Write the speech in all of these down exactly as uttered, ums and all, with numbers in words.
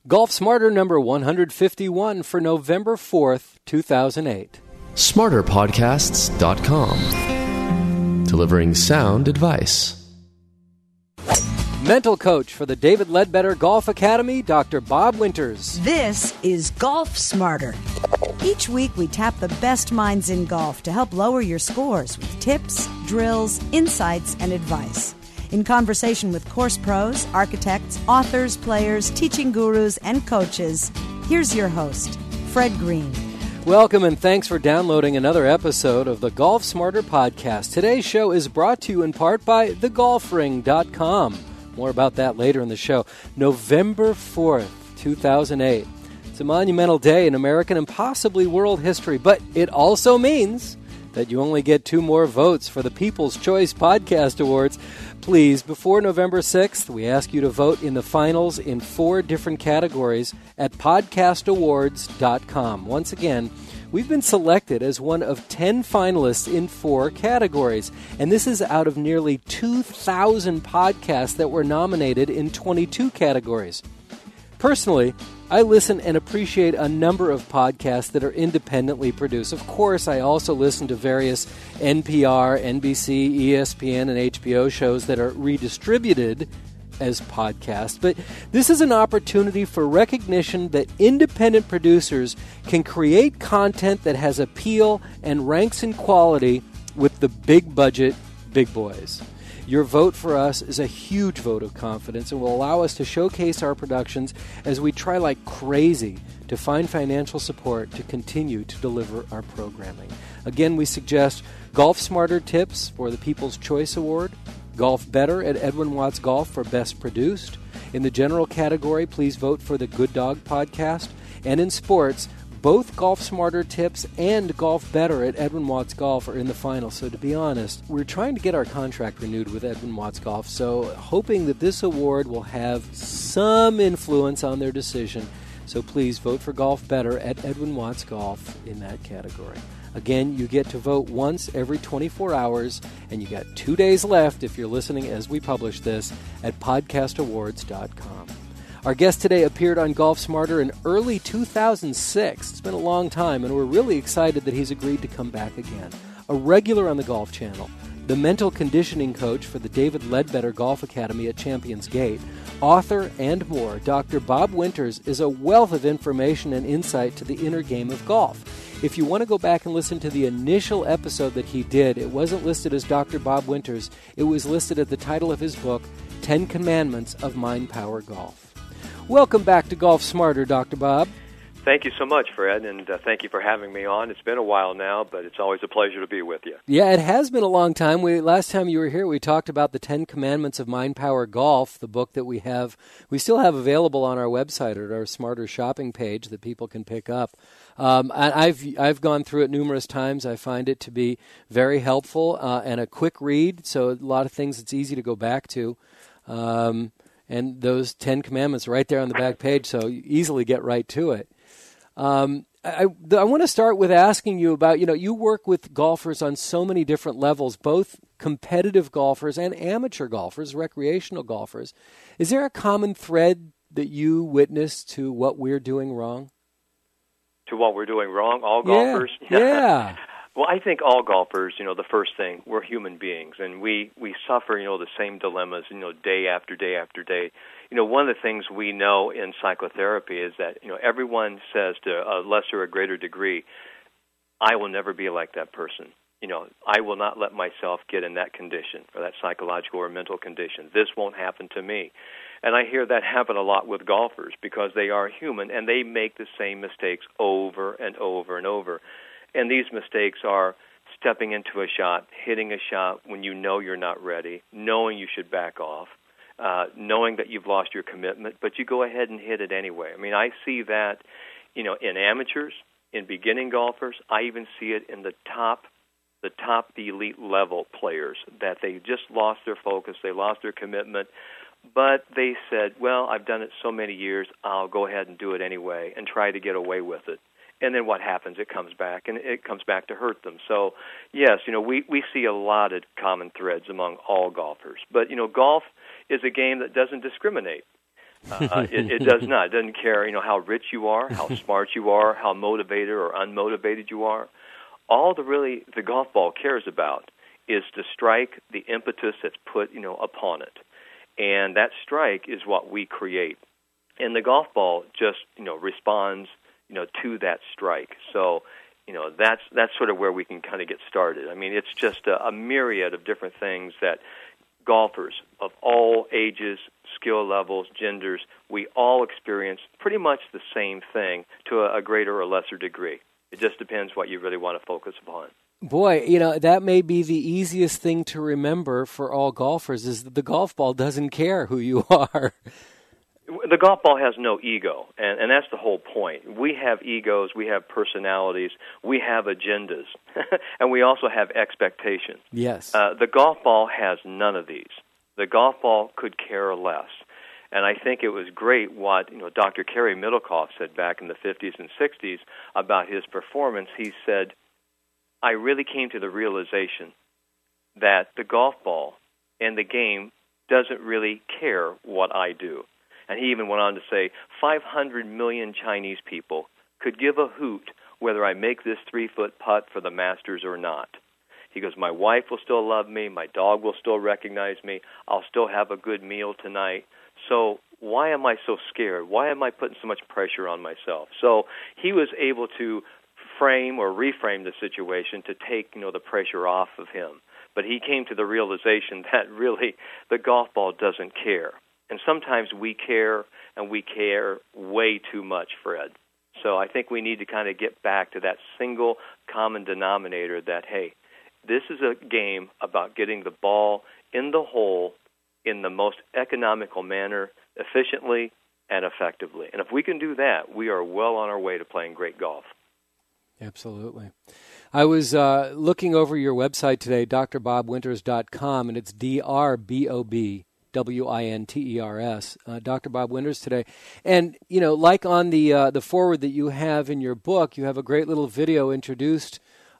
Golf Smarter number one fifty-one for November fourth, two thousand eight. smarter podcasts dot com. Delivering sound advice. Mental coach for the David Ledbetter Golf Academy, Doctor Bob Winters. This is Golf Smarter. Each week we tap the best minds in golf to help lower your scores with tips, drills, insights, and advice. In conversation with course pros, architects, authors, players, teaching gurus, and coaches, here's your host, Fred Green. Welcome and thanks for downloading another episode of the Golf Smarter podcast. Today's show is brought to you in part by the golf ring dot com. More about that later in the show. November fourth, two thousand eight. It's a monumental day in American and possibly world history, but it also means that you only get two more votes for the People's Choice Podcast Awards. Please, before November sixth, we ask you to vote in the finals in four different categories at podcast awards dot com. Once again, we've been selected as one of ten finalists in four categories, and this is out of nearly two thousand podcasts that were nominated in twenty-two categories. Personally, I listen and appreciate a number of podcasts that are independently produced. Of course, I also listen to various N P R, N B C, E S P N, and H B O shows that are redistributed as podcasts. But this is an opportunity for recognition that independent producers can create content that has appeal and ranks in quality with the big budget big boys. Your vote for us is a huge vote of confidence and will allow us to showcase our productions as we try like crazy to find financial support to continue to deliver our programming. Again, we suggest Golf Smarter tips for the People's Choice Award, Golf Better at Edwin Watts Golf for Best Produced. In the general category, please vote for the Good Dog Podcast. And in sports, both Golf Smarter tips and Golf Better at Edwin Watts Golf are in the final. So to be honest, we're trying to get our contract renewed with Edwin Watts Golf, so hoping that this award will have some influence on their decision. So please vote for Golf Better at Edwin Watts Golf in that category. Again, you get to vote once every twenty-four hours, and you got two days left if you're listening as we publish this at podcast awards dot com. Our guest today appeared on Golf Smarter in early two thousand six. It's been a long time, and we're really excited that he's agreed to come back again. A regular on the Golf Channel, the mental conditioning coach for the David Ledbetter Golf Academy at Champions Gate, author, and more, Doctor Bob Winters is a wealth of information and insight to the inner game of golf. If you want to go back and listen to the initial episode that he did, it wasn't listed as Doctor Bob Winters. It was listed at the title of his book, Ten Commandments of Mind Power Golf. Welcome back to Golf Smarter, Doctor Bob. Thank you so much, Fred, and uh, thank you for having me on. It's been a while now, but it's always a pleasure to be with you. Yeah, it has been a long time. We last time you were here, we talked about the Ten Commandments of Mind Power Golf, the book that we have, we still have available on our website at our Smarter shopping page that people can pick up. Um, and I've I've gone through it numerous times. I find it to be very helpful uh, and a quick read. So a lot of things it's easy to go back to. Um, And those Ten Commandments are right there on the back page, so you easily get right to it. Um, I, I want to start with asking you about, you know, you work with golfers on so many different levels, both competitive golfers and amateur golfers, recreational golfers. Is there a common thread that you witness to what we're doing wrong? To what we're doing wrong, all golfers? Yeah. yeah. Well, I think all golfers, you know, the first thing, we're human beings, and we, we suffer, you know, the same dilemmas, you know, day after day after day. You know, one of the things we know in psychotherapy is that, you know, everyone says to a lesser or greater degree, I will never be like that person. You know, I will not let myself get in that condition or that psychological or mental condition. This won't happen to me. And I hear that happen a lot with golfers because they are human, and they make the same mistakes over and over and over. And these mistakes are stepping into a shot, hitting a shot when you know you're not ready, knowing you should back off, uh, knowing that you've lost your commitment, but you go ahead and hit it anyway. I mean, I see that, you know, in amateurs, in beginning golfers. I even see it in the top, the top elite level players, that they just lost their focus, they lost their commitment, but they said, well, I've done it so many years, I'll go ahead and do it anyway and try to get away with it. And then what happens? It comes back, and it comes back to hurt them. So, yes, you know, we, we see a lot of common threads among all golfers. But, you know, golf is a game that doesn't discriminate. Uh, it, it does not. It doesn't care, you know, how rich you are, how smart you are, how motivated or unmotivated you are. All the really the golf ball cares about is to strike the impetus that's put, you know, upon it. And that strike is what we create. And the golf ball just, you know, responds, you know, to that strike. So, you know, that's that's sort of where we can kind of get started. I mean, it's just a, a myriad of different things that golfers of all ages, skill levels, genders, we all experience pretty much the same thing to a, a greater or lesser degree. It just depends what you really want to focus upon. Boy, you know, that may be the easiest thing to remember for all golfers is that the golf ball doesn't care who you are. The golf ball has no ego, and, and that's the whole point. We have egos, we have personalities, we have agendas, and we also have expectations. Yes. Uh, the golf ball has none of these. The golf ball could care less. And I think it was great what, you know, Doctor Kerry Middlecoff said back in the fifties and sixties about his performance. He said, I really came to the realization that the golf ball and the game doesn't really care what I do. And he even went on to say, five hundred million Chinese people could give a hoot whether I make this three-foot putt for the Masters or not. He goes, my wife will still love me, my dog will still recognize me, I'll still have a good meal tonight. So why am I so scared? Why am I putting so much pressure on myself? So he was able to frame or reframe the situation to take, you know, the pressure off of him. But he came to the realization that really the golf ball doesn't care. And sometimes we care, and we care way too much, Fred. So I think we need to kind of get back to that single common denominator that, hey, this is a game about getting the ball in the hole in the most economical manner, efficiently and effectively. And if we can do that, we are well on our way to playing great golf. Absolutely. I was uh, looking over your website today, d r bob winters dot com, and it's D R B O B W I N T E R S, uh, Doctor Bob Winters today. And, you know, like on the uh, the forward that you have in your book, you have a great little video introduced,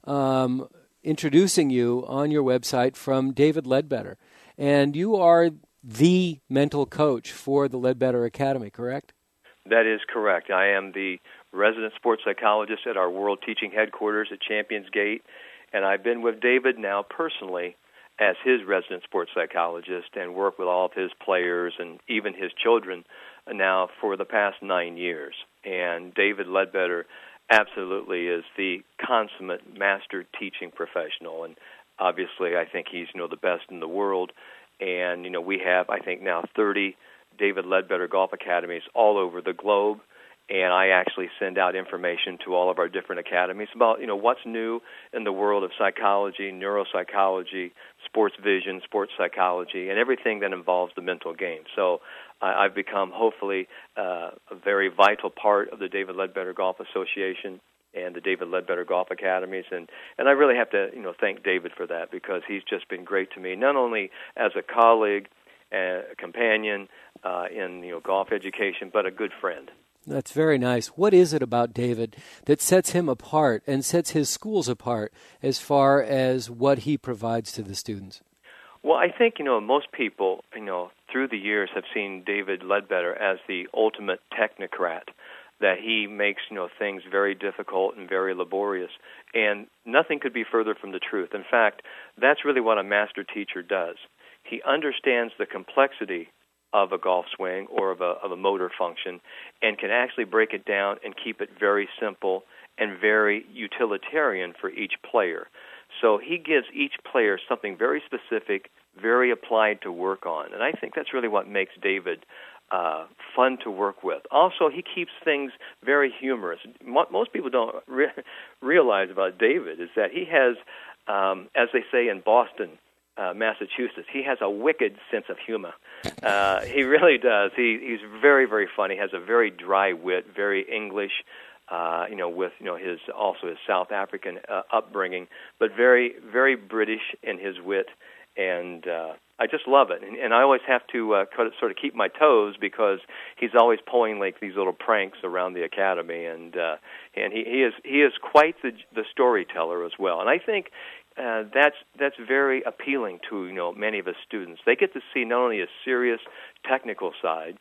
um, introducing you on your website from David Ledbetter. And you are the mental coach for the Ledbetter Academy, correct? That is correct. I am the resident sports psychologist at our World Teaching Headquarters at Champions Gate, and I've been with David now personally as his resident sports psychologist and work with all of his players and even his children now for the past nine years. And David Ledbetter absolutely is the consummate master teaching professional, and obviously I think he's, you know, the best in the world. And, you know, we have, I think now thirty David Ledbetter Golf Academies all over the globe. And I actually send out information to all of our different academies about, you know, what's new in the world of psychology, neuropsychology, sports vision, sports psychology, and everything that involves the mental game. So uh, I've become, hopefully, uh, a very vital part of the David Ledbetter Golf Association and the David Ledbetter Golf Academies. And, and I really have to, you know, thank David for that, because he's just been great to me, not only as a colleague, a companion uh, in, you know, golf education, but a good friend. That's very nice. What is it about David that sets him apart and sets his schools apart as far as what he provides to the students? Well, I think, you know, most people, you know, through the years have seen David Ledbetter as the ultimate technocrat, that he makes, you know, things very difficult and very laborious. And nothing could be further from the truth. In fact, that's really what a master teacher does. He understands the complexity of a golf swing or of a, of a motor function, and can actually break it down and keep it very simple and very utilitarian for each player. So he gives each player something very specific, very applied to work on. And I think that's really what makes David uh, fun to work with. Also, he keeps things very humorous. Mo- most people don't re- realize about David is that he has, um, as they say in Boston, Uh, Massachusetts, he has a wicked sense of humor. Uh, he really does. He, he's very, very funny. Has a very dry wit, very English, uh, you know, with you know his also his South African uh, upbringing, but very, very British in his wit. And uh, I just love it. And, and I always have to uh, sort of keep my toes, because he's always pulling like these little pranks around the academy, and uh, and he, he is he is quite the the storyteller as well. And I think. Uh, that's that's very appealing to, you know, many of his students. They get to see not only a serious technical side,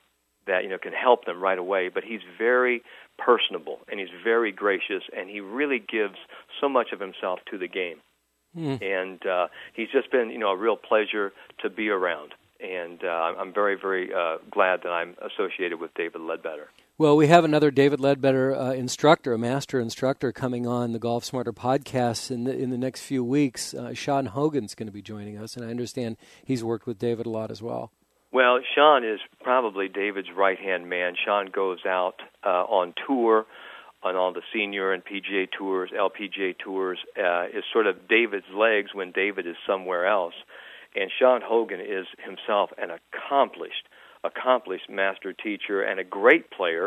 that, you know, can help them right away. But he's very personable, and he's very gracious, and he really gives so much of himself to the game. Mm. And uh, he's just been, you know, a real pleasure to be around. And uh, I'm very, very uh, glad that I'm associated with David Ledbetter. Well, we have another David Ledbetter uh, instructor, a master instructor, coming on the Golf Smarter podcast in the in the next few weeks. Uh, Sean Hogan's going to be joining us, and I understand he's worked with David a lot as well. Well, Sean is probably David's right-hand man. Sean goes out uh, on tour, on all the senior and P G A tours, L P G A tours, uh, is sort of David's legs when David is somewhere else. And Sean Hogan is himself an accomplished, accomplished master teacher and a great player.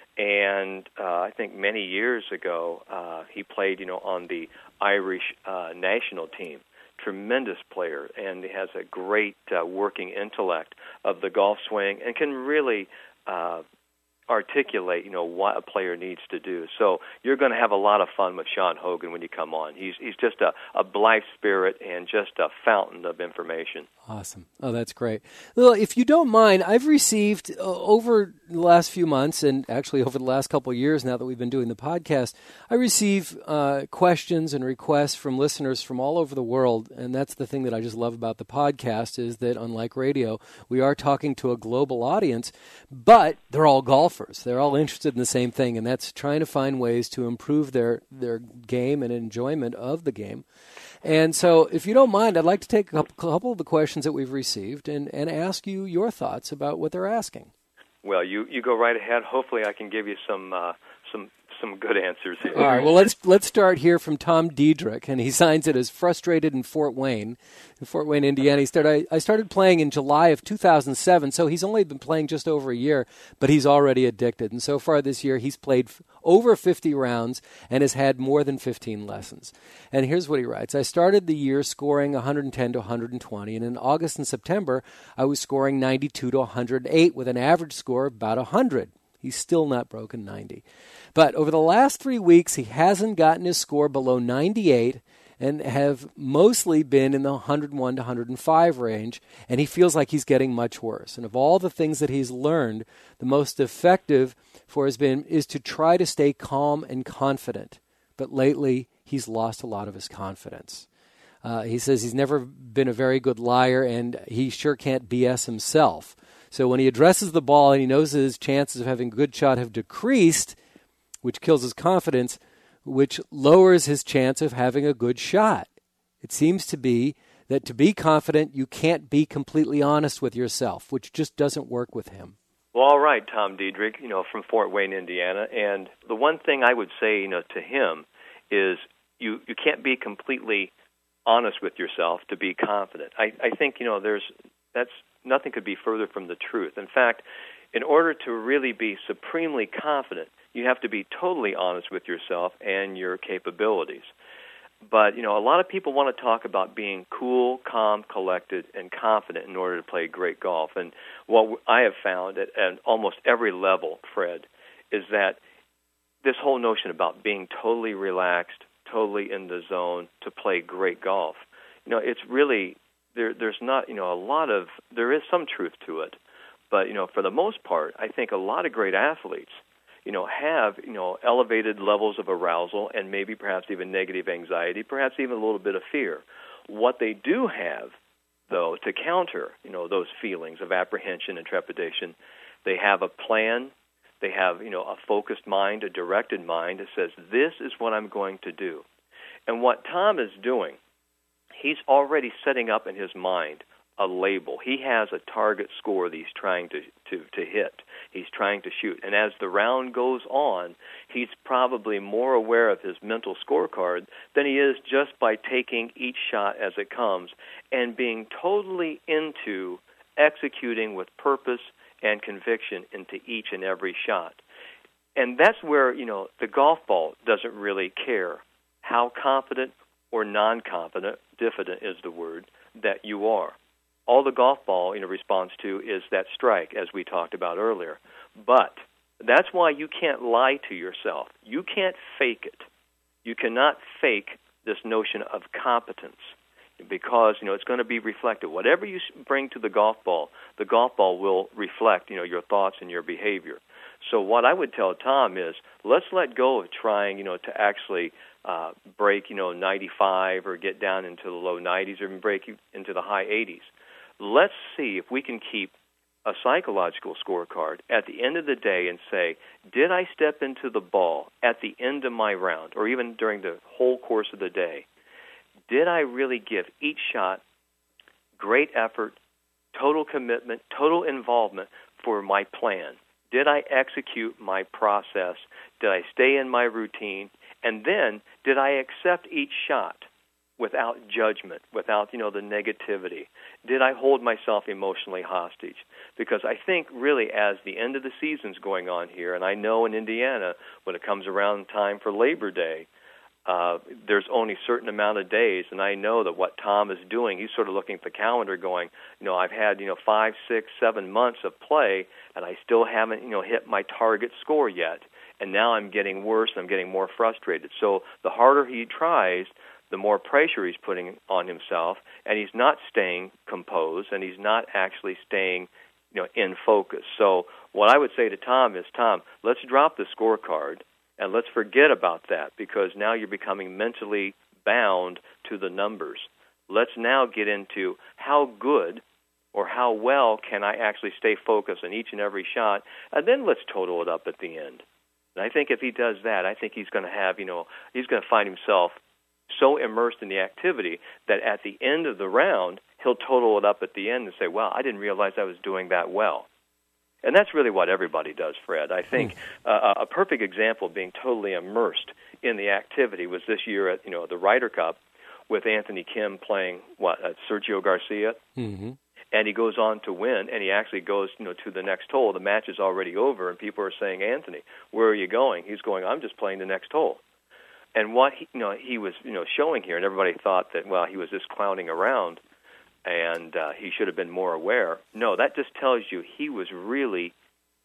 And uh, I think many years ago, uh, he played, you know, on the Irish uh, national team. Tremendous player, and he has a great uh, working intellect of the golf swing, and can really uh, articulate, you know, what a player needs to do. So you're going to have a lot of fun with Sean Hogan when you come on. He's he's just a, a blithe spirit and just a fountain of information. Awesome. Oh, that's great. Well, if you don't mind, I've received uh, over the last few months, and actually over the last couple of years now that we've been doing the podcast, I receive uh, questions and requests from listeners from all over the world, and that's the thing that I just love about the podcast is that, unlike radio, we are talking to a global audience, but they're all golfers. They're all interested in the same thing, and that's trying to find ways to improve their, their game and enjoyment of the game. And so, if you don't mind, I'd like to take a couple of the questions that we've received and, and ask you your thoughts about what they're asking. Well, you, you go right ahead. Hopefully I can give you some uh, some some good answers here. All right, well, let's let's start here from Tom Diedrich, and he signs it as frustrated in Fort Wayne, in Fort Wayne, Indiana. He started, I, I started playing in July of two thousand seven, so he's only been playing just over a year, but he's already addicted. And so far this year, he's played f- over fifty rounds and has had more than fifteen lessons. And here's what he writes. I started the year scoring one hundred ten to one hundred twenty, and in August and September, I was scoring ninety-two to one hundred eight with an average score of about one hundred. He's still not broken ninety. But over the last three weeks, he hasn't gotten his score below ninety-eight and have mostly been in the one hundred one to one hundred five range, and he feels like he's getting much worse. And of all the things that he's learned, the most effective for has been is to try to stay calm and confident. But lately, he's lost a lot of his confidence. Uh, he says he's never been a very good liar, and he sure can't B S himself. So when he addresses the ball and he knows that his chances of having a good shot have decreased, which kills his confidence, which lowers his chance of having a good shot. It seems to be that to be confident, you can't be completely honest with yourself, which just doesn't work with him. Well, all right, Tom Diedrich, you know, from Fort Wayne, Indiana. And the one thing I would say, you know, to him is you, you can't be completely honest with yourself to be confident. I, I think, you know, there's that's nothing could be further from the truth. In fact, in order to really be supremely confident, you have to be totally honest with yourself and your capabilities. But, you know, a lot of people want to talk about being cool, calm, collected, and confident in order to play great golf. And what I have found at, at almost every level, Fred, is that this whole notion about being totally relaxed, totally in the zone to play great golf, you know, it's really, there. there's not, you know, a lot of, there is some truth to it. But, you know, for the most part, I think a lot of great athletes, you know, have, you know, elevated levels of arousal and maybe perhaps even negative anxiety, perhaps even a little bit of fear. What they do have, though, to counter, you know, those feelings of apprehension and trepidation, they have a plan, they have, you know, a focused mind, a directed mind that says, this is what I'm going to do. And what Tom is doing, he's already setting up in his mind a label. He has a target score that he's trying to, to, to hit. He's trying to shoot. And as the round goes on, he's probably more aware of his mental scorecard than he is just by taking each shot as it comes and being totally into executing with purpose and conviction into each and every shot. And that's where, you know, the golf ball doesn't really care how confident or non-confident, diffident is the word, that you are. All the golf ball, you know, responds to is that strike, as we talked about earlier. But that's why you can't lie to yourself. You can't fake it. You cannot fake this notion of competence. because, you know, it's going to be reflected. Whatever you bring to the golf ball, the golf ball will reflect, you know, your thoughts and your behavior. So what I would tell Tom is, let's let go of trying, you know, to actually uh, break, you know, ninety-five or get down into the low nineties or even break into the high eighties. Let's see if we can keep a psychological scorecard at the end of the day and say, did I step into the ball at the end of my round or even during the whole course of the day? Did I really give each shot great effort, total commitment, total involvement for my plan? Did I execute my process? Did I stay in my routine? And then, did I accept each shot without judgment, without, you know, the negativity? Did I hold myself emotionally hostage? Because I think really as the end of the season's going on here, and I know in Indiana when it comes around time for Labor Day, uh, there's only a certain amount of days, and I know that what Tom is doing, he's sort of looking at the calendar going, you know, I've had, you know, five, six, seven months of play, and I still haven't, you know, hit my target score yet. And now I'm getting worse, and I'm getting more frustrated. So the harder he tries, the more pressure he's putting on himself, and he's not staying composed, and he's not actually staying, you know, in focus. So what I would say to Tom is, Tom, let's drop the scorecard, and let's forget about that, because now you're becoming mentally bound to the numbers. Let's now get into how good or how well can I actually stay focused on each and every shot, and then let's total it up at the end. And I think if he does that, I think he's going to have, you know, he's going to find himself so immersed in the activity that at the end of the round, he'll total it up at the end and say, wow, I didn't realize I was doing that well. And that's really what everybody does, Fred. I think uh, a perfect example of being totally immersed in the activity was this year at, you know, the Ryder Cup with Anthony Kim playing, what, uh, Sergio Garcia? Mm-hmm. And he goes on to win, and he actually goes, you know, to the next hole. The match is already over, and people are saying, Anthony, where are you going? He's going, I'm just playing the next hole. And what he, you know, he was, you know, showing here, and everybody thought that, well, he was just clowning around, and uh, he should have been more aware. No, that just tells you he was really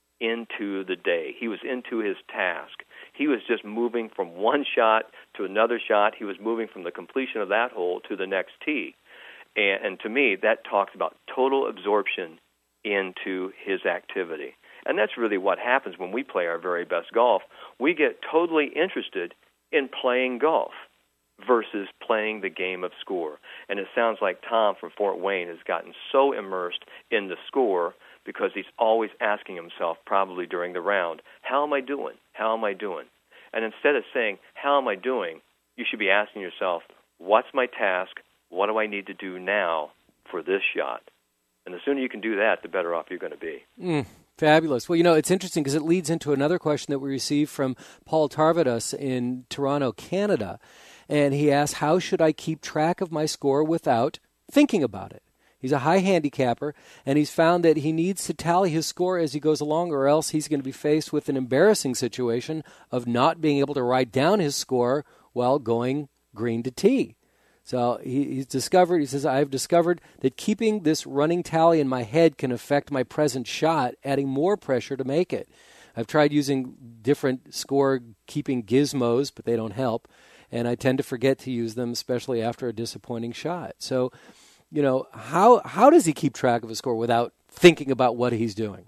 into the day. He was into his task. He was just moving from one shot to another shot. He was moving from the completion of that hole to the next tee. And, and to me, that talks about total absorption into his activity. And that's really what happens when we play our very best golf. We get totally interested in playing golf versus playing the game of score. And it sounds like Tom from Fort Wayne has gotten so immersed in the score because he's always asking himself, probably during the round, how am I doing? How am I doing? And instead of saying, how am I doing, you should be asking yourself, what's my task? What do I need to do now for this shot? And the sooner you can do that, the better off you're going to be. Mm, fabulous. Well, you know, it's interesting because it leads into another question that we received from Paul Tarvadas in Toronto, Canada. And he asked, how should I keep track of my score without thinking about it? He's a high handicapper, and he's found that he needs to tally his score as he goes along, or else he's going to be faced with an embarrassing situation of not being able to write down his score while going green to tee. So he, he's discovered, he says, I've discovered that keeping this running tally in my head can affect my present shot, adding more pressure to make it. I've tried using different score-keeping gizmos, but they don't help, and I tend to forget to use them, especially after a disappointing shot. So, you know, how how does he keep track of his score without thinking about what he's doing?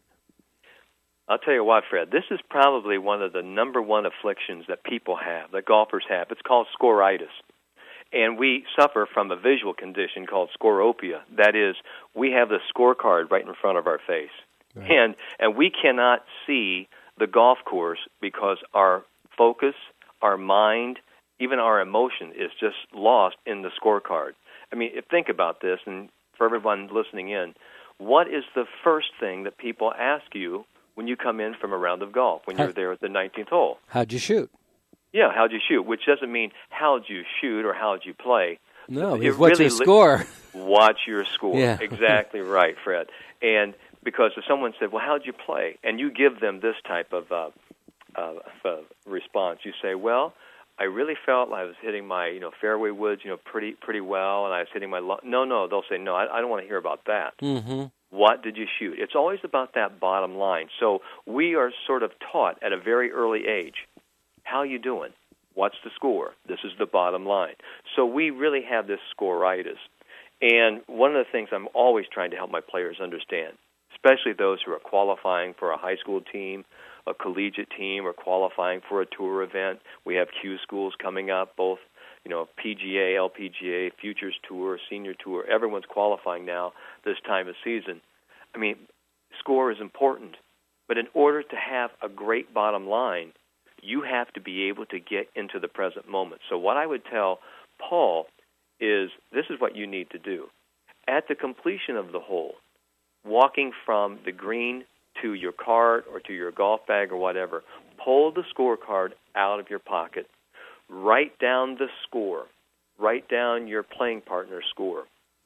I'll tell you what, Fred, this is probably one of the number one afflictions that people have, that golfers have. It's called scoritis. And we suffer from a visual condition called scoropia. That is, we have the scorecard right in front of our face. Right. And and we cannot see the golf course because our focus, our mind, even our emotion is just lost in the scorecard. I mean, think about this, and for everyone listening in, what is the first thing that people ask you when you come in from a round of golf, when you're there at the nineteenth hole? How'd you shoot? Yeah, how'd you shoot? Which doesn't mean how'd you shoot or how'd you play. No, it's what's really your score? Watch your score. Yeah. Exactly right, Fred. And because if someone said, well, how'd you play? And you give them this type of uh, uh, uh, response. You say, well, I really felt I was hitting my, you know, fairway woods, you know, pretty pretty well, and I was hitting my... Lo-. No, no, they'll say, no, I, I don't want to hear about that. Mm-hmm. What did you shoot? It's always about that bottom line. So we are sort of taught at a very early age, how you doing? What's the score? This is the bottom line. So we really have this scoritis. And one of the things I'm always trying to help my players understand, especially those who are qualifying for a high school team, a collegiate team, or qualifying for a tour event. We have Q schools coming up, both, you know, P G A, L P G A, Futures Tour, Senior Tour. Everyone's qualifying now this time of season. I mean, score is important, but in order to have a great bottom line, you have to be able to get into the present moment. So what I would tell Paul is, this is what you need to do. At the completion of the hole, walking from the green to your cart or to your golf bag or whatever, pull the scorecard out of your pocket, write down the score, write down your playing partner's score.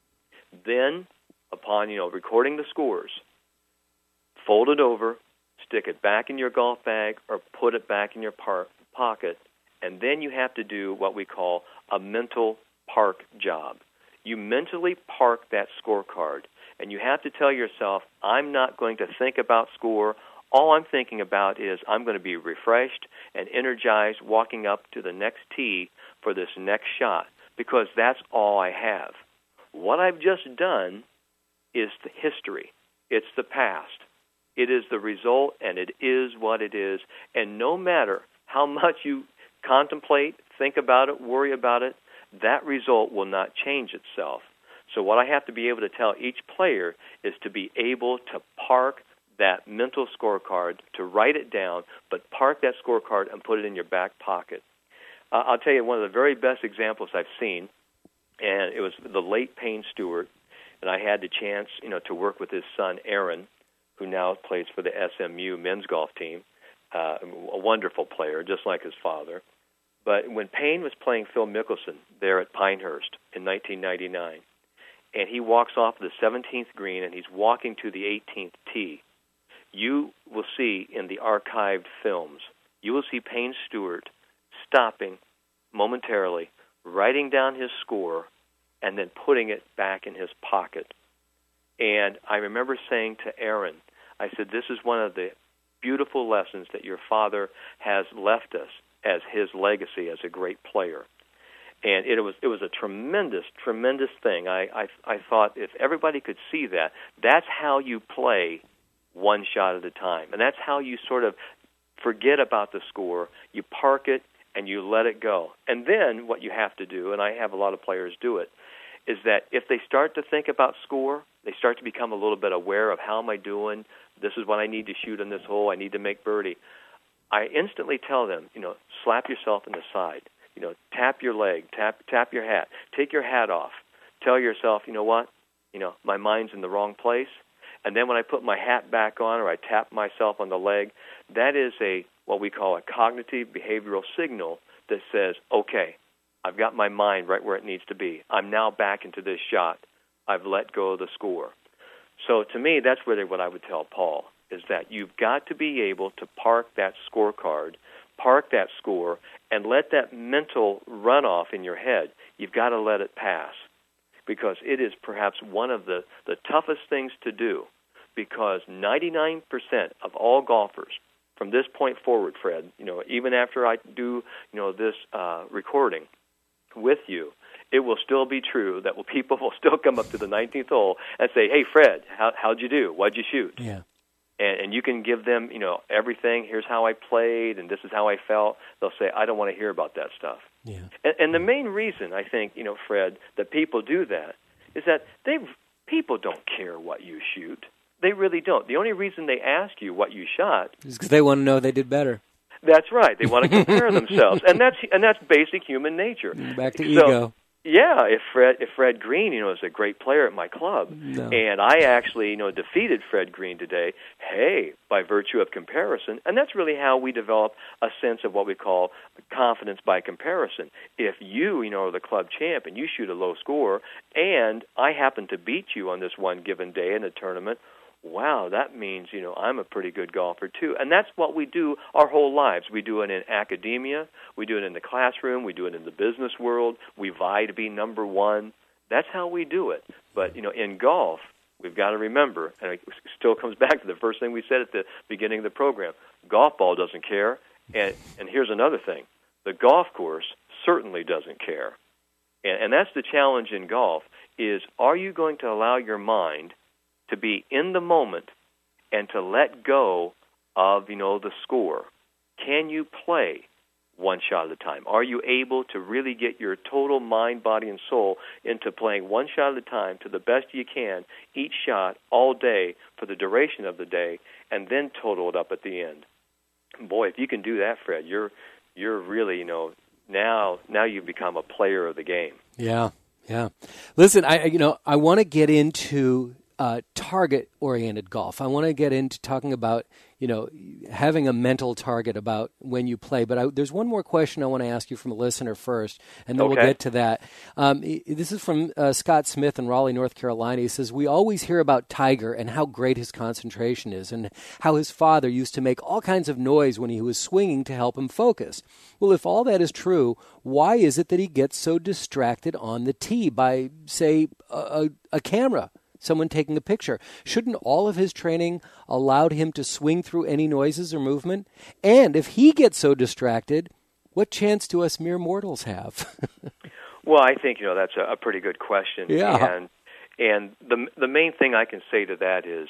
Then, upon, you know, recording the scores, fold it over, stick it back in your golf bag or put it back in your par- pocket, and then you have to do what we call a mental park job. You mentally park that scorecard, and you have to tell yourself, I'm not going to think about score. All I'm thinking about is I'm going to be refreshed and energized walking up to the next tee for this next shot, because that's all I have. What I've just done is the history. It's the past. It is the result, and it is what it is. And no matter how much you contemplate, think about it, worry about it, that result will not change itself. So what I have to be able to tell each player is to be able to park that mental scorecard, to write it down, but park that scorecard and put it in your back pocket. Uh, I'll tell you one of the very best examples I've seen, and it was the late Payne Stewart, and I had the chance, you know, to work with his son Aaron, who now plays for the S M U men's golf team, uh, a wonderful player, just like his father. But when Payne was playing Phil Mickelson there at Pinehurst in nineteen ninety-nine, and he walks off the seventeenth green and he's walking to the eighteenth tee, you will see in the archived films, you will see Payne Stewart stopping momentarily, writing down his score, and then putting it back in his pocket. And I remember saying to Aaron, I said, this is one of the beautiful lessons that your father has left us as his legacy as a great player. And it was it was a tremendous, tremendous thing. I, I, I thought if everybody could see that, that's how you play one shot at a time. And that's how you sort of forget about the score, you park it, and you let it go. And then what you have to do, and I have a lot of players do it, is that if they start to think about score, they start to become a little bit aware of how am I doing, this is what I need to shoot in this hole, I need to make birdie. I instantly tell them, you know, slap yourself in the side, you know, tap your leg, tap tap your hat, take your hat off, tell yourself, you know what, you know, my mind's in the wrong place. And then when I put my hat back on or I tap myself on the leg, that is a what we call a cognitive behavioral signal that says, okay, I've got my mind right where it needs to be. I'm now back into this shot. I've let go of the score. So to me, that's really what I would tell Paul, is that you've got to be able to park that scorecard, park that score, and let that mental runoff in your head, you've got to let it pass, because it is perhaps one of the, the toughest things to do, because ninety-nine percent of all golfers from this point forward, Fred, you know, even after I do, you know, this uh, recording with you, it will still be true that well, people will still come up to the nineteenth hole and say, hey, Fred, how, how'd you do? What'd you shoot? Yeah. And, and you can give them, you know, everything. Here's how I played, and this is how I felt. They'll say, I don't want to hear about that stuff. Yeah. And, and the main reason, I think, you know, Fred, that people do that is that they people don't care what you shoot. They really don't. The only reason they ask you what you shot is because they want to know they did better. That's right. They want to compare themselves, and that's and that's basic human nature. Back to so, ego. Yeah, if Fred if Fred Green, you know, is a great player at my club, no. and I actually, you know, defeated Fred Green today, hey, by virtue of comparison, and that's really how we develop a sense of what we call confidence by comparison. If you, you know, are the club champ and you shoot a low score, and I happen to beat you on this one given day in a tournament, wow, that means, you know, I'm a pretty good golfer too. And that's what we do our whole lives. We do it in academia. We do it in the classroom. We do it in the business world. We vie to be number one. That's how we do it. But, you know, in golf, we've got to remember, and it still comes back to the first thing we said at the beginning of the program, golf ball doesn't care. And, and here's another thing. The golf course certainly doesn't care. And, and that's the challenge in golf, is, are you going to allow your mind to be in the moment and to let go of, you know, the score? Can you play one shot at a time? Are you able to really get your total mind, body, and soul into playing one shot at a time to the best you can, each shot, all day, for the duration of the day, and then total it up at the end? Boy, if you can do that, Fred, you're you're really, you know, now now you've become a player of the game. Yeah, yeah. Listen, I you know I want to get into uh, target-oriented golf. I want to get into talking about, you know, having a mental target about when you play. But I, there's one more question I want to ask you from a listener first, and then okay. we'll get to that. Um, this is from uh, Scott Smith in Raleigh, North Carolina. He says, we always hear about Tiger and how great his concentration is and how his father used to make all kinds of noise when he was swinging to help him focus. Well, if all that is true, why is it that he gets so distracted on the tee by, say, a, a camera? Someone taking a picture? Shouldn't all of his training allowed him to swing through any noises or movement? And if he gets so distracted, what chance do us mere mortals have? Well, I think, you know, that's a, a pretty good question. Yeah. And and the the main thing I can say to that is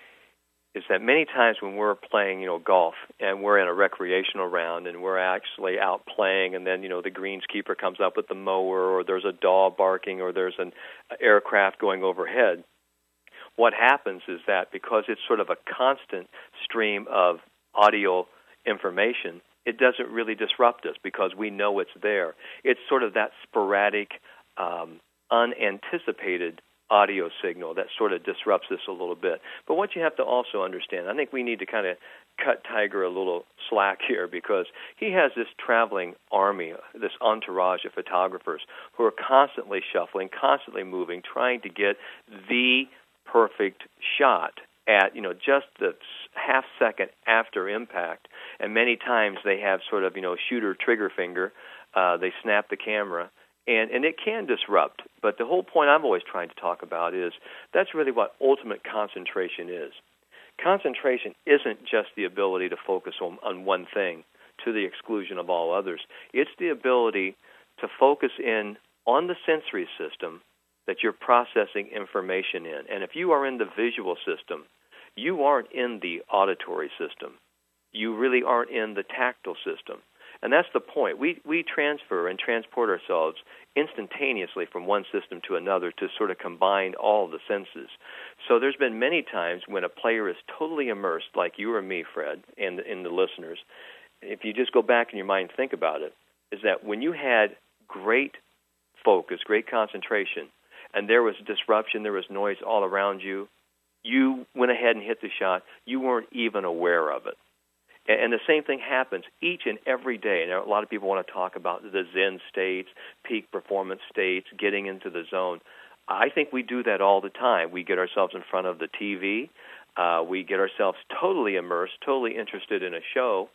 is that many times when we're playing, you know, golf and we're in a recreational round and we're actually out playing, and then, you know, the greenskeeper comes up with the mower, or there's a dog barking, or there's an aircraft going overhead, what happens is that because it's sort of a constant stream of audio information, it doesn't really disrupt us because we know it's there. It's sort of that sporadic, um, unanticipated audio signal that sort of disrupts us a little bit. But what you have to also understand, I think we need to kind of cut Tiger a little slack here, because he has this traveling army, this entourage of photographers who are constantly shuffling, constantly moving, trying to get the perfect shot at, you know, just the half second after impact. And many times they have sort of, you know, shooter trigger finger. Uh, they snap the camera, and, and it can disrupt. But the whole point I'm always trying to talk about is that's really what ultimate concentration is. Concentration isn't just the ability to focus on, on one thing to the exclusion of all others. It's the ability to focus in on the sensory system that you're processing information in. And if you are in the visual system, you aren't in the auditory system. You really aren't in the tactile system. And that's the point. We we transfer and transport ourselves instantaneously from one system to another to sort of combine all the senses. So there's been many times when a player is totally immersed, like you or me, Fred, and, and the listeners. If you just go back in your mind and think about it, is that when you had great focus, great concentration, and there was disruption, there was noise all around you, you went ahead and hit the shot. You weren't even aware of it. And the same thing happens each and every day. And a lot of people want to talk about the Zen states, peak performance states, getting into the zone. I think we do that all the time. We get ourselves in front of the T V. Uh, we get ourselves totally immersed, totally interested in a show.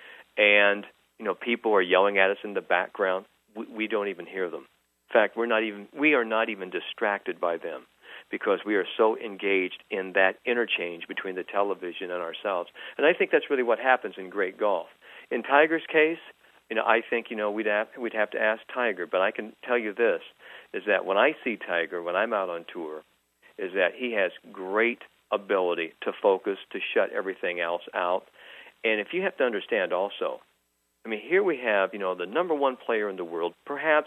And, you know, people are yelling at us in the background. We, we don't even hear them. In fact, we're not even we are not even distracted by them, because we are so engaged in that interchange between the television and ourselves. And I think that's really what happens in great golf. In Tiger's case, you know, I think, you know, we'd have, we'd have to ask Tiger, but I can tell you this, is that when I see Tiger, when I'm out on tour, is that he has great ability to focus, to shut everything else out. And if you have to understand also, I mean, here we have, you know, the number one player in the world, perhaps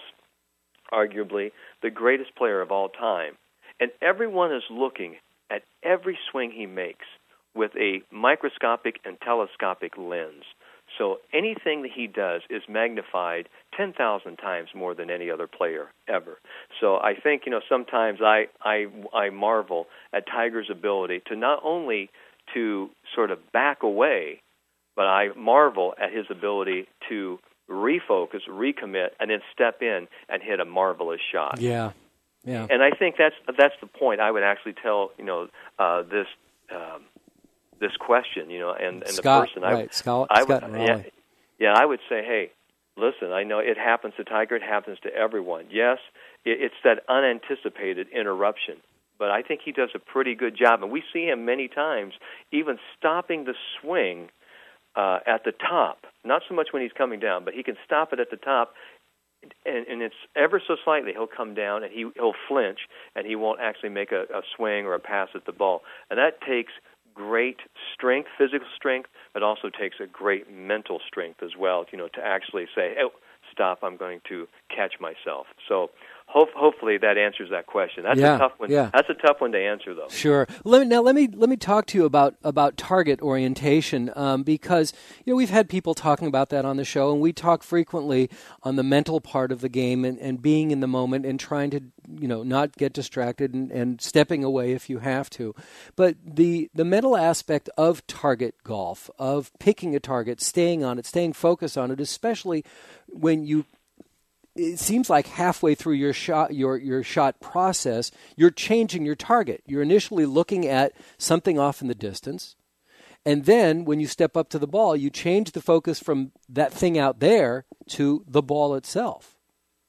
arguably the greatest player of all time, and everyone is looking at every swing he makes with a microscopic and telescopic lens. So anything that he does is magnified ten thousand times more than any other player ever. So I think, you know, sometimes I, I, I marvel at Tiger's ability to not only to sort of back away, but I marvel at his ability to refocus, recommit, and then step in and hit a marvelous shot. Yeah. Yeah. And I think that's that's the point I would actually tell, you know, uh, this um, this question, you know, and, and Scott, the person. Right. I, Scott, I Scott would, yeah, yeah, I would say, hey, listen, I know it happens to Tiger, it happens to everyone. Yes, it, it's that unanticipated interruption, but I think he does a pretty good job, and we see him many times even stopping the swing uh, at the top. Not so much when he's coming down, but he can stop it at the top and, and it's ever so slightly, he'll come down and he, he'll flinch, and he won't actually make a, a swing or a pass at the ball. And that takes great strength, physical strength, but also takes a great mental strength as well, you know, to actually say, oh, stop, I'm going to catch myself. So hope, hopefully that answers that question. That's yeah, a tough one. Yeah. That's a tough one to answer, though. Sure. Let me, now let me let me talk to you about about target orientation, um, because you know we've had people talking about that on the show, and we talk frequently on the mental part of the game and, and being in the moment and trying to you know not get distracted and, and stepping away if you have to. But the the mental aspect of target golf, of picking a target, staying on it, staying focused on it, especially when you. It seems like halfway through your shot, your your shot process, you're changing your target. You're initially looking at something off in the distance, and then when you step up to the ball, you change the focus from that thing out there to the ball itself.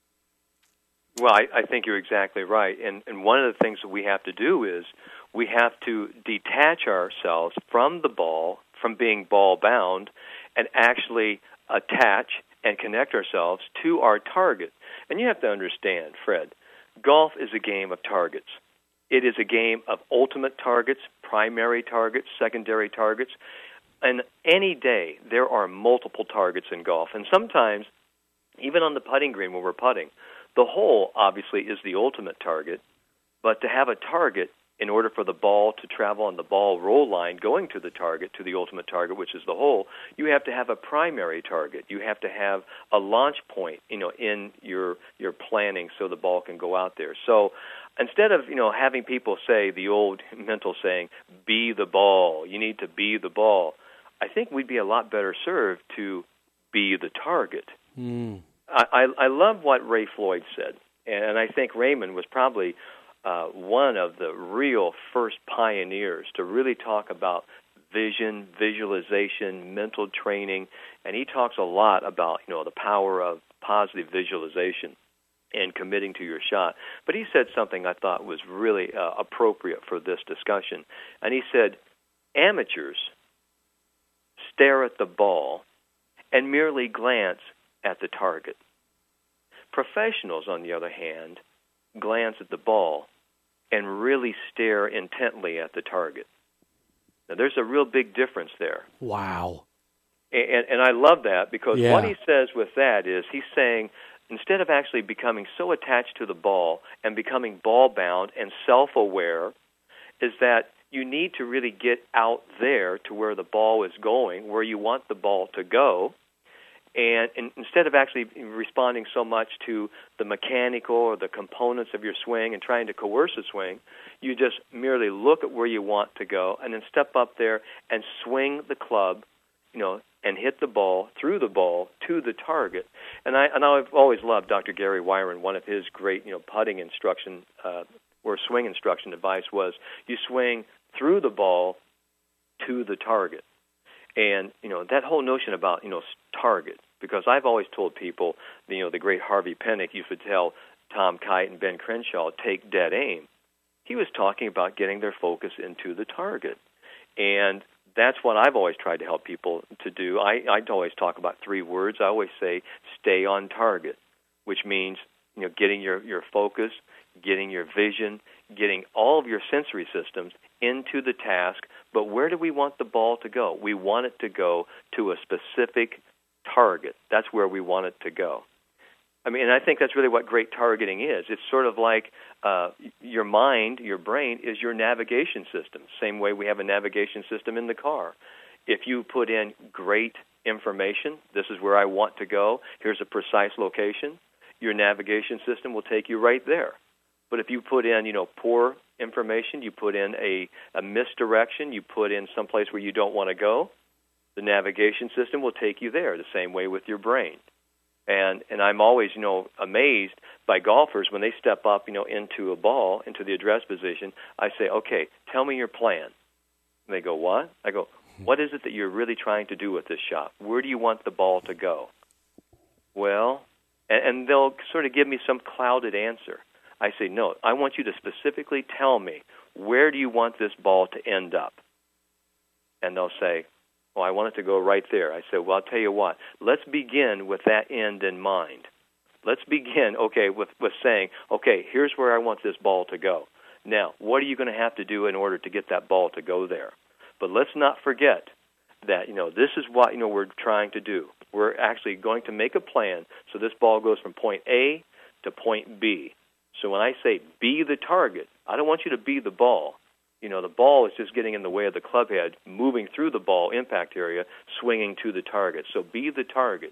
Well, I, I think you're exactly right. And, and one of the things that we have to do is we have to detach ourselves from the ball, from being ball-bound, and actually attach and connect ourselves to our target. And you have to understand, Fred, golf is a game of targets. It is a game of ultimate targets, primary targets, secondary targets. And any day, there are multiple targets in golf. And sometimes, even on the putting green when we're putting, the hole, obviously, is the ultimate target. But to have a target, in order for the ball to travel on the ball roll line going to the target, to the ultimate target, which is the hole, you have to have a primary target. You have to have a launch point, you know, in your your planning so the ball can go out there. So instead of, you know, having people say the old mental saying, be the ball, you need to be the ball, I think we'd be a lot better served to be the target. Mm. I, I, I love what Ray Floyd said, and I think Raymond was probably Uh, one of the real first pioneers to really talk about vision, visualization, mental training, and he talks a lot about, you know, the power of positive visualization and committing to your shot. But he said something I thought was really uh, appropriate for this discussion, and he said, amateurs stare at the ball and merely glance at the target. Professionals, on the other hand, glance at the ball and really stare intently at the target. Now, there's a real big difference there. Wow. And, and I love that because yeah. what he says with that is he's saying instead of actually becoming so attached to the ball and becoming ball-bound and self-aware, is that you need to really get out there to where the ball is going, where you want the ball to go. And, and instead of actually responding so much to the mechanical or the components of your swing and trying to coerce a swing, you just merely look at where you want to go and then step up there and swing the club, you know, and hit the ball through the ball to the target. And I and I've always loved Doctor Gary Wyron. One of his great, you know, putting instruction uh, or swing instruction advice was you swing through the ball to the target. And, you know, that whole notion about, you know, target, because I've always told people, you know, the great Harvey Penick used to tell Tom Kite and Ben Crenshaw, take dead aim. He was talking about getting their focus into the target. And that's what I've always tried to help people to do. I, I always talk about three words. I always say stay on target, which means, you know, getting your, your focus, getting your vision, getting all of your sensory systems into the task. But where do we want the ball to go? We want it to go to a specific target. That's where we want it to go. I mean, and I think that's really what great targeting is. It's sort of like uh, your mind, your brain, is your navigation system. Same way we have a navigation system in the car. If you put in great information, this is where I want to go, here's a precise location, your navigation system will take you right there. But if you put in, you know, poor information, you put in a, a misdirection, you put in someplace where you don't want to go, the navigation system will take you there, the same way with your brain. And and I'm always, you know, amazed by golfers when they step up, you know, into a ball, into the address position. I say, okay, tell me your plan. And they go, what? I go, what is it that you're really trying to do with this shot? Where do you want the ball to go? Well, and, and they'll sort of give me some clouded answer. I say, no, I want you to specifically tell me, where do you want this ball to end up? And they'll say, oh, I want it to go right there. I said, well, I'll tell you what, let's begin with that end in mind. let's begin, okay, with, with saying, okay, here's where I want this ball to go. Now, what are you going to have to do in order to get that ball to go there? But let's not forget that, you know, this is what, you know, we're trying to do. We're actually going to make a plan so this ball goes from point A to point B. So when I say be the target, I don't want you to be the ball. You know, the ball is just getting in the way of the club head, moving through the ball impact area, swinging to the target. So be the target.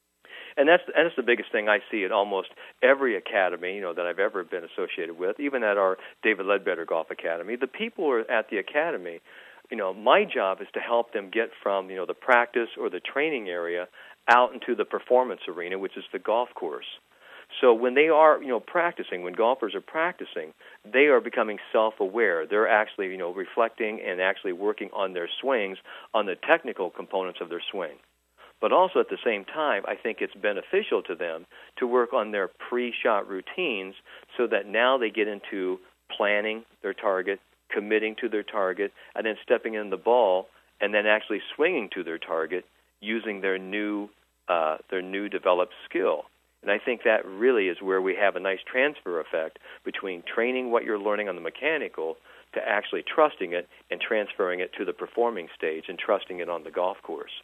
And that's and that's the biggest thing I see at almost every academy, you know, that I've ever been associated with, even at our David Ledbetter Golf Academy. The people who are at the academy, you know, my job is to help them get from, you know, the practice or the training area out into the performance arena, which is the golf course. So when they are, you know, practicing, when golfers are practicing, they are becoming self-aware. They're actually, you know, reflecting and actually working on their swings, on the technical components of their swing. But also at the same time, I think it's beneficial to them to work on their pre-shot routines so that now they get into planning their target, committing to their target, and then stepping in the ball and then actually swinging to their target using their new uh, their new developed skill. And I think that really is where we have a nice transfer effect between training what you're learning on the mechanical to actually trusting it and transferring it to the performing stage and trusting it on the golf course.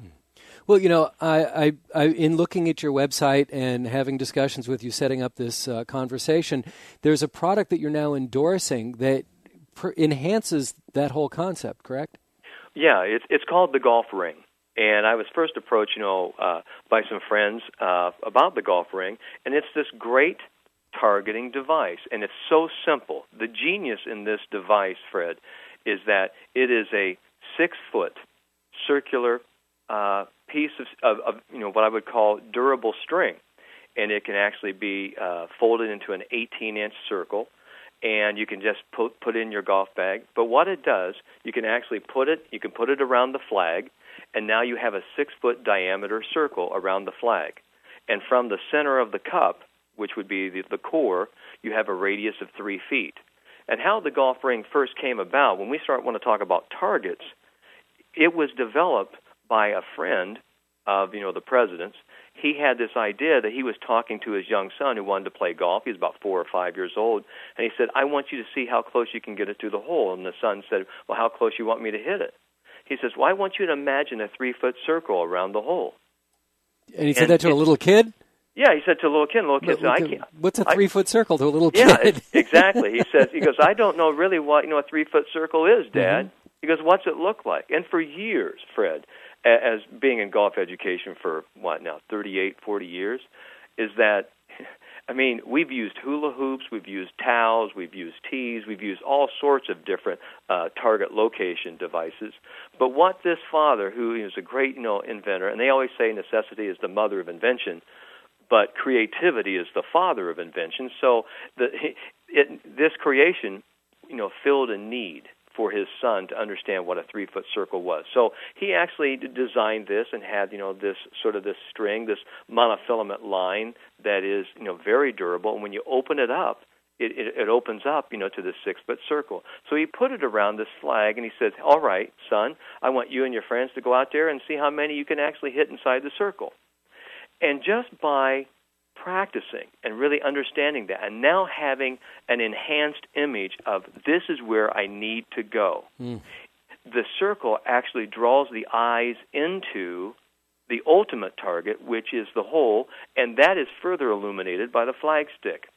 Well, you know, I, I, I, in looking at your website and having discussions with you, setting up this uh, conversation, there's a product that you're now endorsing that pr- enhances that whole concept, correct? Yeah, it's it's called the Golf Ring. And I was first approached, you know, uh, by some friends uh, about the Golf Ring, and it's this great targeting device, and it's so simple. The genius in this device, Fred, is that it is a six-foot circular uh, piece of, of, of, you know, what I would call durable string, and it can actually be uh, folded into an eighteen-inch circle, and you can just put put in your golf bag. But what it does, you can actually put it, you can put it around the flag, and now you have a six-foot diameter circle around the flag. And from the center of the cup, which would be the, the core, you have a radius of three feet. And how the Golf Ring first came about, when we start want to talk about targets, it was developed by a friend of, you know, the president's. He had this idea that he was talking to his young son who wanted to play golf. He was about four or five years old. And he said, I want you to see how close you can get it to the hole. And the son said, well, how close you want me to hit it? He says, well, I want you to imagine a three-foot circle around the hole. And he said and that to a little kid? Yeah, he said to a little kid. A little kid said, I can't. What's a three-foot circle to a little yeah, kid? Yeah, exactly. He says, he goes, I don't know really what, you know, a three-foot circle is, Dad. Mm-hmm. He goes, what's it look like? And for years, Fred, as being in golf education for, what now, thirty-eight, forty years, is that, I mean, we've used hula hoops, we've used towels, we've used tees, we've used all sorts of different uh, target location devices. But what this father, who is a great, you know, inventor, and they always say necessity is the mother of invention, but creativity is the father of invention. So the, it, this creation, you know, filled a need for his son to understand what a three-foot circle was. So he actually designed this and had, you know, this sort of this string, this monofilament line that is, you know, very durable. And when you open it up, it, it, it opens up, you know, to this six-foot circle. So he put it around this flag, and he said, all right, son, I want you and your friends to go out there and see how many you can actually hit inside the circle. And just by practicing and really understanding that and now having an enhanced image of this is where I need to go. Mm. The circle actually draws the eyes into the ultimate target, which is the hole, and that is further illuminated by the flagstick.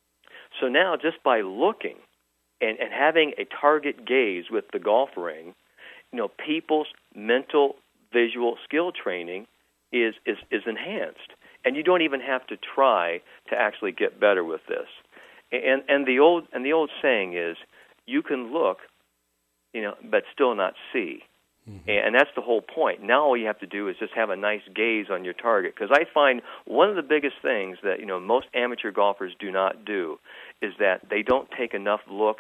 So now just by looking and, and having a target gaze with the Golf Ring, you know, people's mental visual skill training is, is, is enhanced. And you don't even have to try to actually get better with this. And and the old and the old saying is, you can look, you know, but still not see. Mm-hmm. And that's the whole point. Now all you have to do is just have a nice gaze on your target. Because I find one of the biggest things that, you know, most amateur golfers do not do is that they don't take enough looks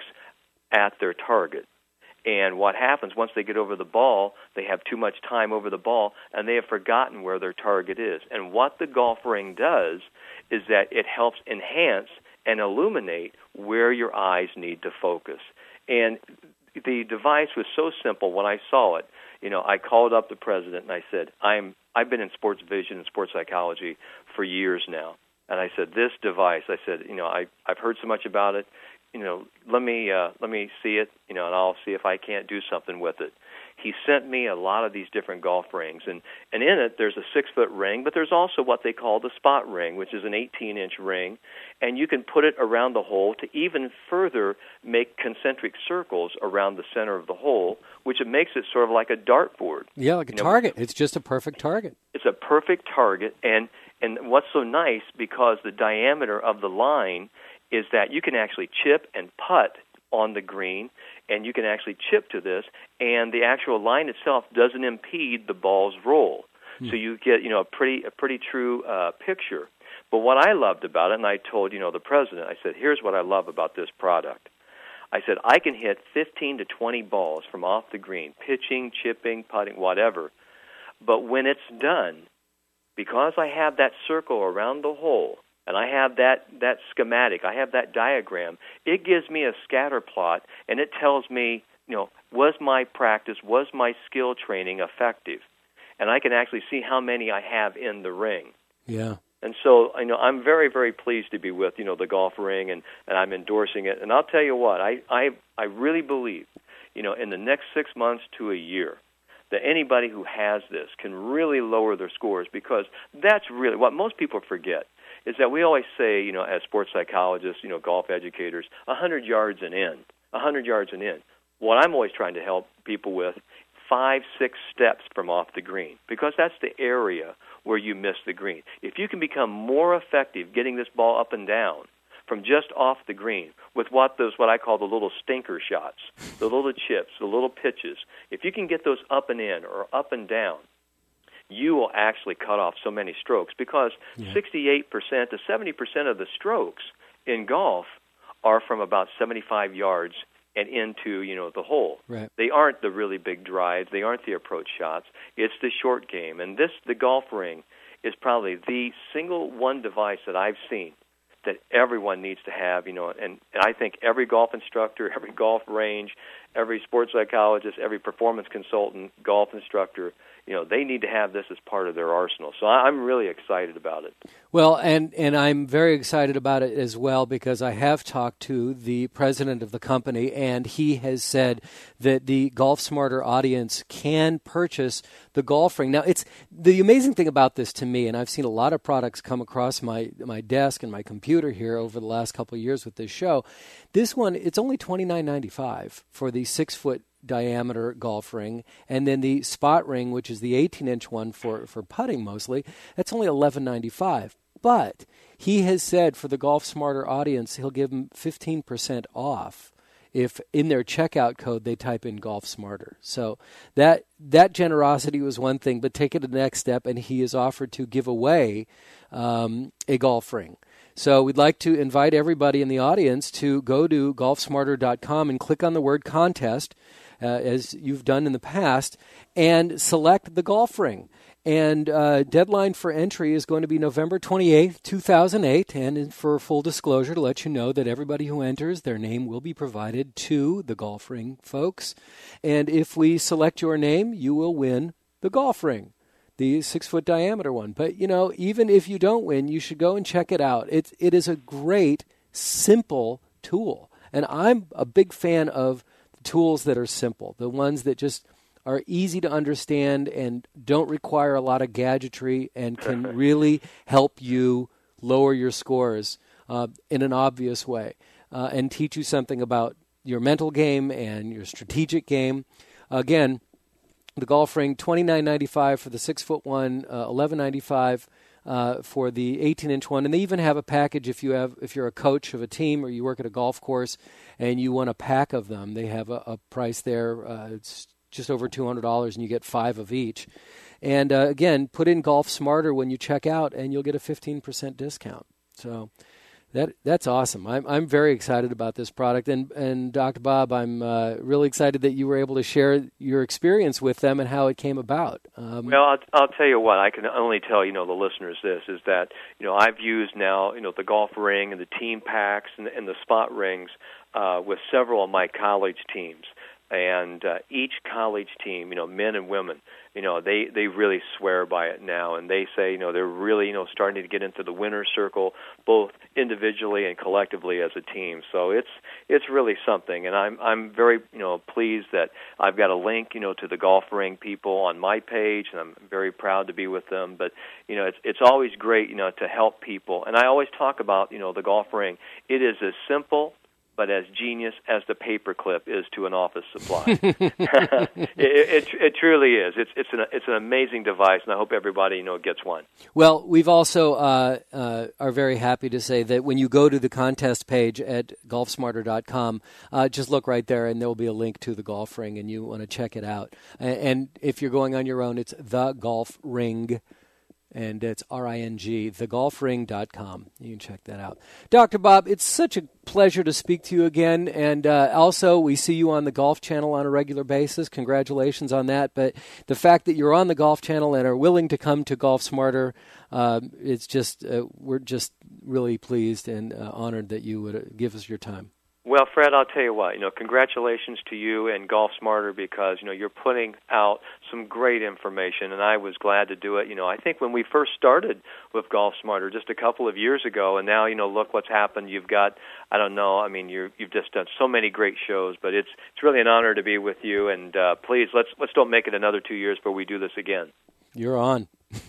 at their target. And what happens once they get over the ball, they have too much time over the ball, and they have forgotten where their target is. And what the Golf Ring does is that it helps enhance and illuminate where your eyes need to focus. And the device was so simple. When I saw it, you know, I called up the president and I said, "I'm I've been in sports vision and sports psychology for years now, And I said, this device, I said, you know, I, I've heard so much about it. You know, let me uh, let me see it, you know, and I'll see if I can't do something with it. He sent me a lot of these different golf rings, and, and in it there's a six-foot ring, but there's also what they call the spot ring, which is an eighteen-inch ring, and you can put it around the hole to even further make concentric circles around the center of the hole, which it makes it sort of like a dartboard. Yeah, like a you know, target. It's just a perfect target. It's a perfect target, and, and what's so nice, because the diameter of the line is that you can actually chip and putt on the green, and you can actually chip to this, and the actual line itself doesn't impede the ball's roll. Hmm. So you get, you know, a pretty a pretty true uh, picture. But what I loved about it, and I told, you know, the president, I said, here's what I love about this product. I said, I can hit fifteen to twenty balls from off the green, pitching, chipping, putting, whatever. But when it's done, because I have that circle around the hole, and I have that, that schematic, I have that diagram, it gives me a scatter plot, and it tells me, you know, was my practice, was my skill training effective? And I can actually see how many I have in the ring. Yeah. And so, you know, I'm very, very pleased to be with, you know, the golf ring, and, and I'm endorsing it. And I'll tell you what, I, I, I really believe, you know, in the next six months to a year, that anybody who has this can really lower their scores, because that's really what most people forget. Is that we always say, you know, as sports psychologists, you know, golf educators, one hundred yards and in, one hundred yards and in. What I'm always trying to help people with, five, six steps from off the green, because that's the area where you miss the green. If you can become more effective getting this ball up and down from just off the green with what those, what I call the little stinker shots, the little chips, the little pitches, if you can get those up and in or up and down, you will actually cut off so many strokes, because yeah. sixty-eight percent to seventy percent of the strokes in golf are from about seventy-five yards and into, you know, the hole. Right. They aren't the really big drives. They aren't the approach shots. It's the short game. And this, the golf ring, is probably the single one device that I've seen that everyone needs to have, you know, and, and I think every golf instructor, every golf range, every sports psychologist, every performance consultant, golf instructor, you know, they need to have this as part of their arsenal. So I'm really excited about it. Well, and, and I'm very excited about it as well, because I have talked to the president of the company, and he has said that the Golf Smarter audience can purchase the golf ring. Now, it's the amazing thing about this to me, and I've seen a lot of products come across my, my desk and my computer here over the last couple of years with this show. This one, it's only twenty-nine ninety-five for the six-foot diameter golf ring, and then the spot ring, which is the eighteen-inch one for, for putting mostly, that's only eleven ninety-five. But he has said for the Golf Smarter audience, he'll give them fifteen percent off if in their checkout code they type in Golf Smarter. So that that generosity was one thing, but take it to the next step, and he has offered to give away um, a golf ring. So we'd like to invite everybody in the audience to go to golf smarter dot com and click on the word contest, uh, as you've done in the past, and select the golf ring. And uh, deadline for entry is going to be November twenty-eighth, two thousand eight. And for full disclosure, to let you know that everybody who enters, their name will be provided to the golf ring folks. And if we select your name, you will win the golf ring, the six-foot diameter one. But, you know, even if you don't win, you should go and check it out. It, it is a great, simple tool. And I'm a big fan of tools that are simple, the ones that just are easy to understand and don't require a lot of gadgetry and can really help you lower your scores uh, in an obvious way uh, and teach you something about your mental game and your strategic game. Again, the golf ring, twenty-nine ninety-five for the six-foot one, uh, eleven ninety-five uh, for the eighteen-inch one. And they even have a package if you have if you're a coach of a team or you work at a golf course and you want a pack of them. They have a, a price there. Uh, it's just over two hundred dollars, and you get five of each. And uh, again, put in Golf Smarter when you check out, and you'll get a fifteen percent discount. So that that's awesome. I'm I'm very excited about this product. And, and Doctor Bob, I'm uh, really excited that you were able to share your experience with them and how it came about. Um, well, I'll, I'll tell you what, I can only tell, you know, the listeners this, is that, you know, I've used now, you know, the golf ring and the team packs and, and the spot rings uh, with several of my college teams. And uh, each college team, you know, men and women, you know, they, they really swear by it now, and they say, you know, they're really, you know, starting to get into the winner's circle, both individually and collectively as a team. So it's it's really something, and I'm I'm very, you know, pleased that I've got a link, you know, to the Golf Ring people on my page, and I'm very proud to be with them. But you know, it's it's always great, you know, to help people, and I always talk about, you know, the Golf Ring. It is as simple but as genius as the paperclip is to an office supply. it, it, it truly is. It's it's an it's an amazing device, and I hope everybody, you know, gets one. Well, we've also uh, uh, are very happy to say that when you go to the contest page at golf smarter dot com, uh, just look right there, and there will be a link to the Golf Ring, and you want to check it out. And, and if you're going on your own, it's the Golf Ring. And it's R I N G, the golf ring dot com. You can check that out. Doctor Bob, it's such a pleasure to speak to you again. And uh, also, we see you on the Golf Channel on a regular basis. Congratulations on that. But the fact that you're on the Golf Channel and are willing to come to Golf Smarter, uh, it's just, uh, we're just really pleased and uh, honored that you would uh, give us your time. Well, Fred, I'll tell you what, you know, congratulations to you and Golf Smarter, because, you know, you're putting out some great information, and I was glad to do it. You know, I think when we first started with Golf Smarter just a couple of years ago, and now, you know, look what's happened. You've got, I don't know, I mean, you're, you've just done so many great shows, but it's it's really an honor to be with you, and uh, please, let's let's don't make it another two years before we do this again. You're on.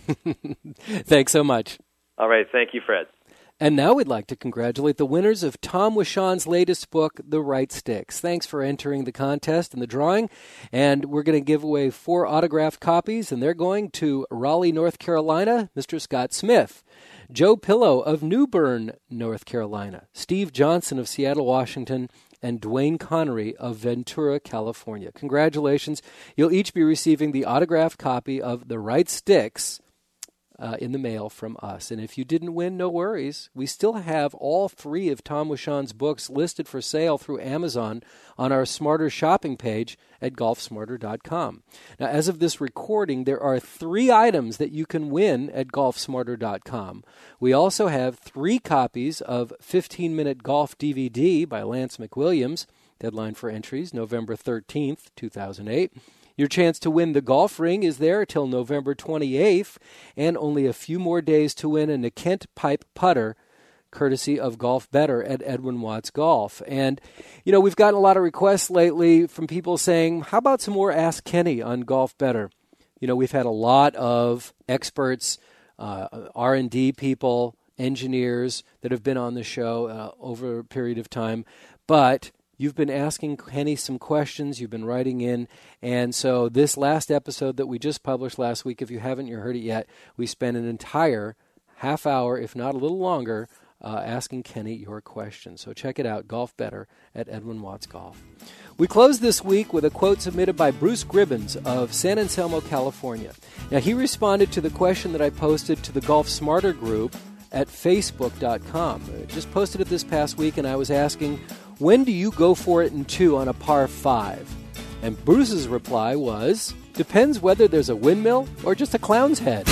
Thanks so much. All right, thank you, Fred. And now we'd like to congratulate the winners of Tom Wichon's latest book, The Right Sticks. Thanks for entering the contest and the drawing. And we're going to give away four autographed copies, and they're going to Raleigh, North Carolina, Mister Scott Smith, Joe Pillow of New Bern, North Carolina, Steve Johnson of Seattle, Washington, and Dwayne Connery of Ventura, California. Congratulations. You'll each be receiving the autographed copy of The Right Sticks Uh, in the mail from us. And if you didn't win, no worries. We still have all three of Tom Wichon's books listed for sale through Amazon on our Smarter shopping page at golf smarter dot com. Now, as of this recording, there are three items that you can win at golf smarter dot com. We also have three copies of fifteen minute Golf D V D by Lance McWilliams. Deadline for entries, November thirteenth, two thousand eight. Your chance to win the Golf Ring is there till November twenty-eighth, and only a few more days to win a Kent Pipe putter, courtesy of Golf Better at Edwin Watts Golf. And, you know, we've gotten a lot of requests lately from people saying, how about some more Ask Kenny on Golf Better? You know, we've had a lot of experts, uh, R and D people, engineers that have been on the show uh, over a period of time, but you've been asking Kenny some questions. You've been writing in. And so this last episode that we just published last week, if you haven't you heard it yet, we spent an entire half hour, if not a little longer, uh, asking Kenny your questions. So check it out, Golf Better at Edwin Watts Golf. We close this week with a quote submitted by Bruce Gribbins of San Anselmo, California. Now, he responded to the question that I posted to the Golf Smarter group at facebook dot com. I just posted it this past week, and I was asking, when do you go for it in two on a par five? And Bruce's reply was, depends whether there's a windmill or just a clown's head.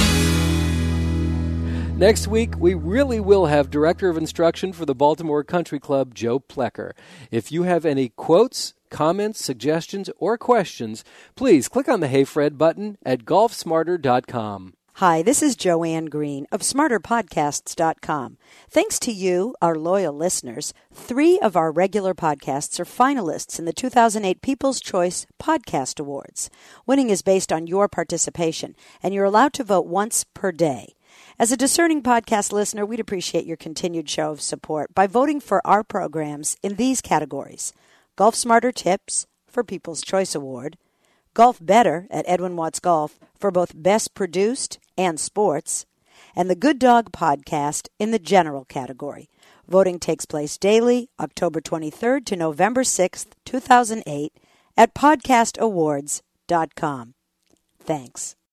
Next week, we really will have Director of Instruction for the Baltimore Country Club, Joe Plecker. If you have any quotes, comments, suggestions, or questions, please click on the Hey Fred button at golf smarter dot com. Hi, this is Joanne Green of smarter podcasts dot com. Thanks to you, our loyal listeners, three of our regular podcasts are finalists in the two thousand eight People's Choice Podcast Awards. Winning is based on your participation, and you're allowed to vote once per day. As a discerning podcast listener, we'd appreciate your continued show of support by voting for our programs in these categories: Golf Smarter Tips for People's Choice Award, Golf Better at Edwin Watts Golf for both Best Produced and Sports, and the Good Dog Podcast in the General category. Voting takes place daily, October twenty-third to November sixth, two thousand eight, at podcast awards dot com. Thanks.